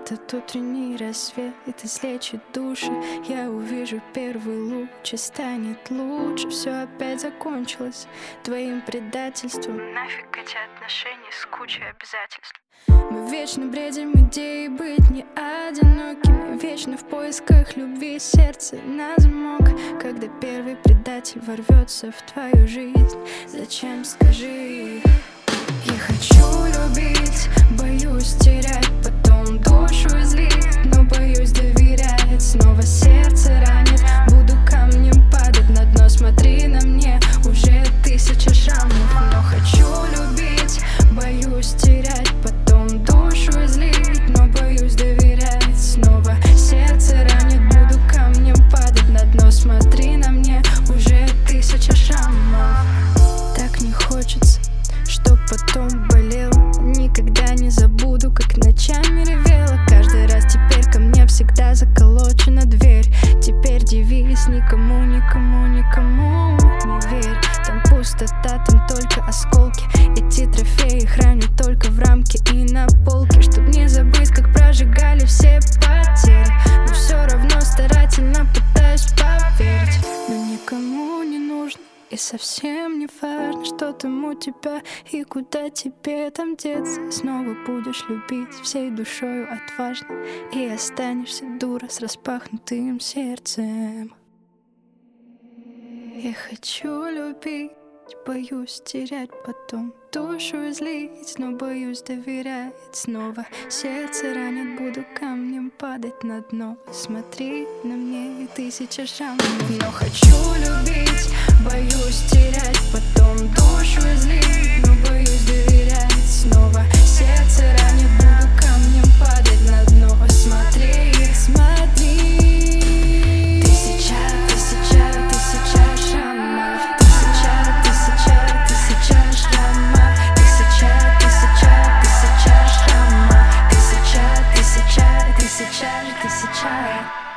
Этот утренний рассвет излечит души. Я увижу первый луч и станет лучше. Все опять закончилось твоим предательством. Нафиг эти отношения с кучей обязательств. Мы вечно бредим идеей быть не одинокими. Вечно в поисках любви, сердце на замок. Когда первый предатель ворвется в твою жизнь, зачем, скажи? Я хочу любить, боюсь терять, потом душу злить, но боюсь доверять. Снова сердце ранит, буду камнем падать на дно. Смотри на мне, уже 1000 шрамов. Но хочу любить, боюсь терять, потом душу злить, но боюсь доверять. Снова сердце ранит, буду камнем падать на дно. Смотри на мне, уже 1000 шрамов. Так не хочется, что потом болело. Никогда не забуду, как ночами ревела. Каждый раз теперь ко мне всегда заколочена дверь. Теперь девиз: никому, никому, никому не верь. Там пустота, там только осколки. Эти трофеи хранят только в рамке и на полке, чтоб не забыть, как прожигали все потери. Но все равно старательно пытаюсь поверить. Но никому не нужно и совсем не важно, что там у тебя и куда тебе там деться. Снова будешь любить всей душою отважно, и останешься, дура, с распахнутым сердцем. Я хочу любить, боюсь терять, потом душу злить, но боюсь доверять. Снова сердце ранит, буду камнем падать на дно. Смотри на мне, и 1000 шрамов. Но хочу любить, боюсь терять, потом душу злить, но боюсь доверять. Снова сердце ранит, буду камнем падать на дно. Смотри, смотри. 1000 шрамов. 1000 шрамов. 1000 шрамов. 1000 1000